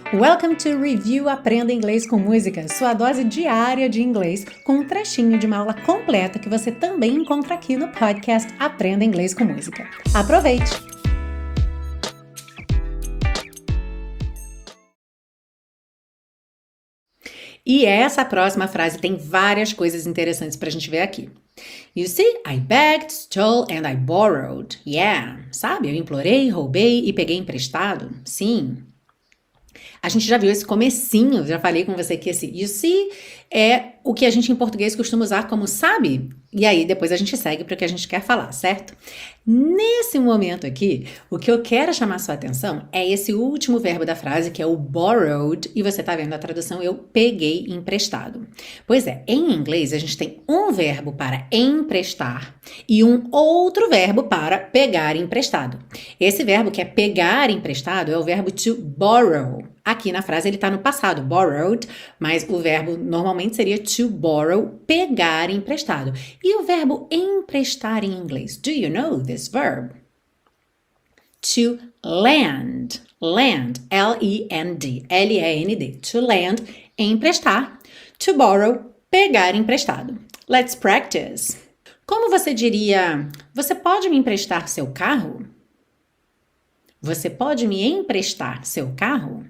Welcome to Review Aprenda Inglês com Música, sua dose diária de inglês, com um trechinho de uma aula completa que você também encontra aqui no podcast Aprenda Inglês com Música. Aproveite! E essa próxima frase tem várias coisas interessantes para a gente ver aqui. You see, I begged, stole and I borrowed. Yeah, sabe? Eu implorei, roubei e peguei emprestado. Sim. A gente já viu esse comecinho, já falei com você que esse you see é o que a gente em português costuma usar como sabe, e aí depois a gente segue para o que a gente quer falar, certo? Nesse momento aqui, o que eu quero chamar sua atenção é esse último verbo da frase, que é o borrowed, e você tá vendo a tradução, eu peguei emprestado. Pois é, em inglês a gente tem um verbo para emprestar e um outro verbo para pegar emprestado. Esse verbo que é pegar emprestado é o verbo to borrow. Aqui na frase ele está no passado, borrowed, mas o verbo normalmente seria to borrow, pegar emprestado. E o verbo emprestar em inglês? Do you know this verb? To lend. Lend, L-E-N-D, L-E-N-D. To lend, emprestar. To borrow, pegar emprestado. Let's practice. Como você diria, você pode me emprestar seu carro? Você pode me emprestar seu carro?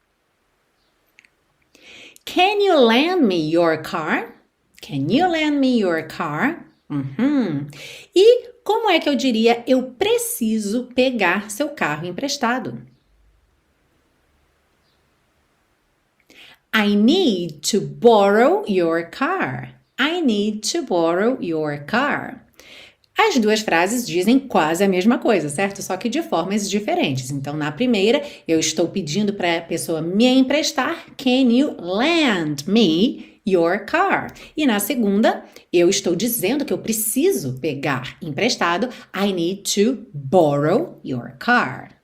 Can you lend me your car? Can you lend me your car? E como é que eu diria eu preciso pegar seu carro emprestado? I need to borrow your car. I need to borrow your car. As duas frases dizem quase a mesma coisa, certo? Só que de formas diferentes. Então, na primeira, eu estou pedindo para a pessoa me emprestar. Can you lend me your car? E na segunda, eu estou dizendo que eu preciso pegar emprestado. I need to borrow your car.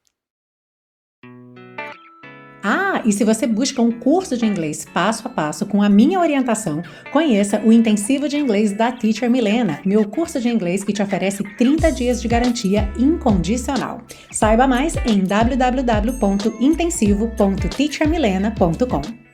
E se você busca um curso de inglês passo a passo com a minha orientação, conheça o Intensivo de Inglês da Teacher Milena, meu curso de inglês que te oferece 30 dias de garantia incondicional. Saiba mais em www.intensivo.teachermilena.com.